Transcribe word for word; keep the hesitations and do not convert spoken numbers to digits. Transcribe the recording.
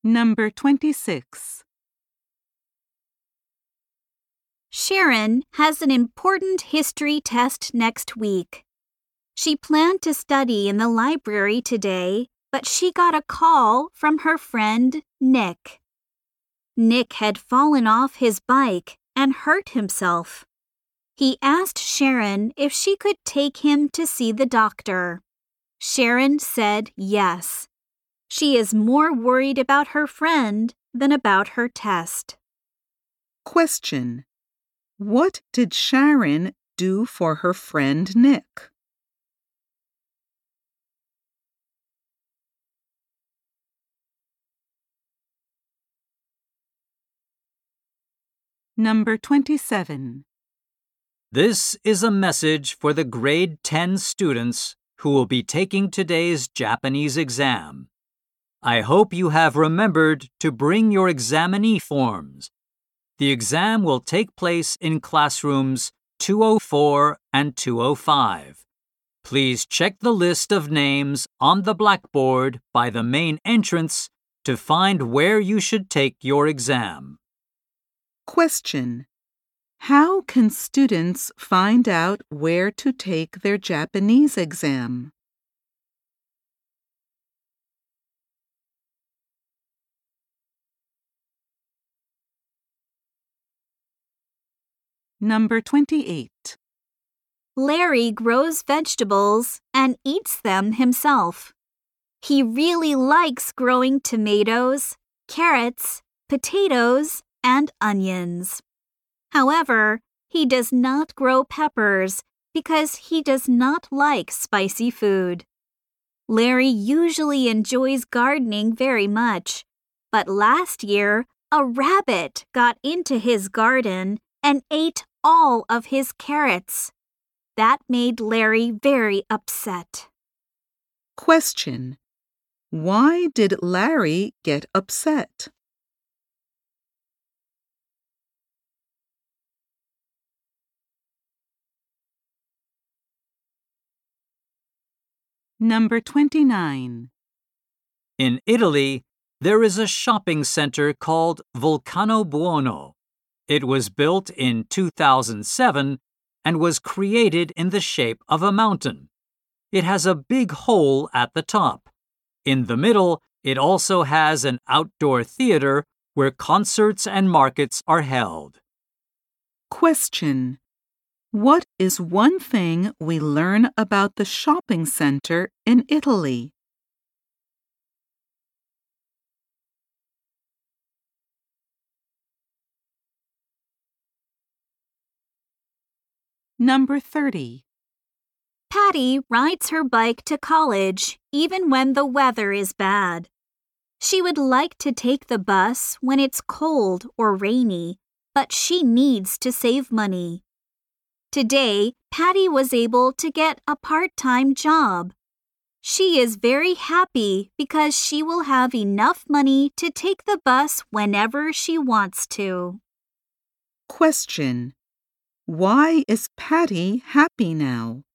Number twenty-six. Sharon has an important history test next week. She planned to study in the library today, but she got a call from her friend Nick. Nick had fallen off his bike and hurt himself. He asked Sharon if she could take him to see the doctor. Sharon said yes. She is more worried about her friend than about her test. Question. What did Sharon do for her friend Nick? Number twenty-seven. This is a message for the grade ten students who will be taking today's Japanese exam. I hope you have remembered to bring your examinee forms. The exam will take place in classrooms two oh four and two oh five. Please check the list of names on the blackboard by the main entrance to find where you should take your exam. Question. How can students find out where to take their Japanese exam? Number twenty-eight. Larry grows vegetables and eats them himself. He really likes growing tomatoes, carrots, potatoes, and onions. However, he does not grow peppers because he does not like spicy food. Larry usually enjoys gardening very much, but last year a rabbit got into his garden and ate all of his carrots. That made Larry very upset. Question. Why did Larry get upset? Number twenty-nine. In Italy, there is a shopping center called Vulcano Buono. It was built in two thousand seven and was created in the shape of a mountain. It has a big hole at the top. In the middle, it also has an outdoor theater where concerts and markets are held. Question. What is one thing we learn about the shopping center in Italy? Number thirty. Patty rides her bike to college even when the weather is bad. She would like to take the bus when it's cold or rainy, but she needs to save money. Today, Patty was able to get a part-time job. She is very happy because she will have enough money to take the bus whenever she wants to. Question. Why is Patty happy now?